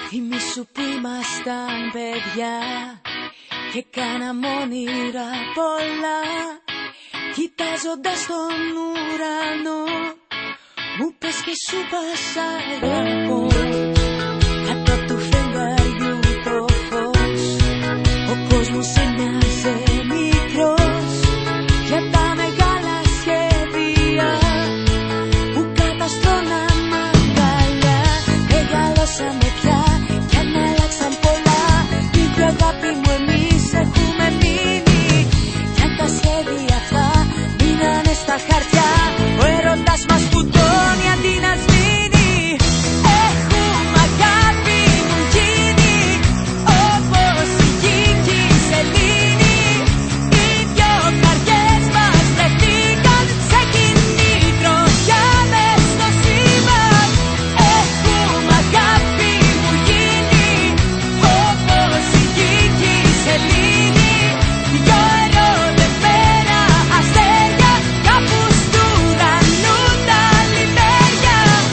Θυμήσου που ήμασταν παιδιά και κάναμε όνειρα πολλά, κοιτάζοντας τον ουρανό. Μου πες και σου πάσα αγαπώ. Κάτω του φεγγαριού το φως, ο κόσμος έμοιαζε μικρός για τα μεγάλα σχέδια που καταστρώναν αγκαλιά. Μεγαλώσαμε πια κι αν αλλάξαν πολλά, ίδια αγάπη μου εμείς έχουμε μείνει. Κι αν τα σχέδια αυτά μείνανε στα χαρτιά, ο έρωτας μας σκουτώνει αντί να σβήνει. Έχουμε αγάπη μου γίνει όπως η γη και η σελήνη. Οι δυο καρδιές μας βρεθήκαν σε κοινή τροχιά μες στο σύμπαν. Έχουμε αγάπη μου γίνει όπως η γη και η σελήνη. Δυο ερωτευμένα αστέρια κάπου στου ουρανού τα λιβέρια.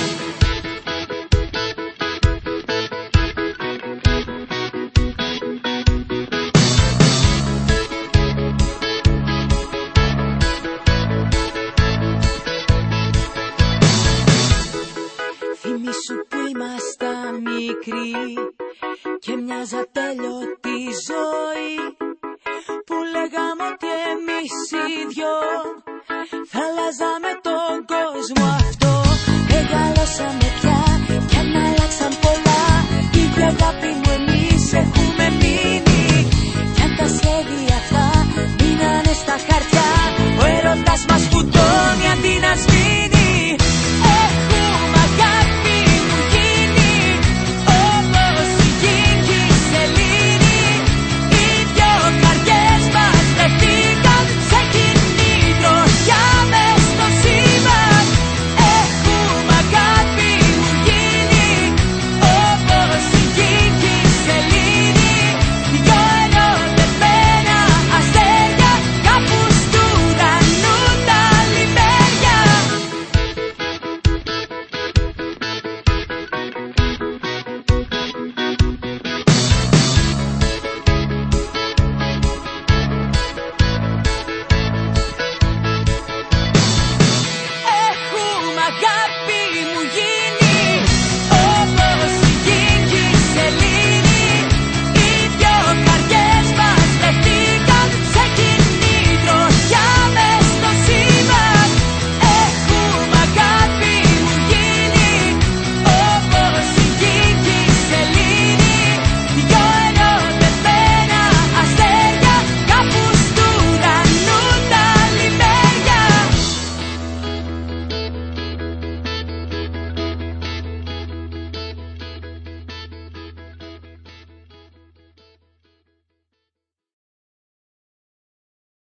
Θυμήσου που ήμασταν μικροί και μοιάζα τέλειωτη ζωή, που λέγαμε ότι εμείς οι δυο θα αλλάζαμε τον κόσμο αυτό. Μεγαλώσαμε πια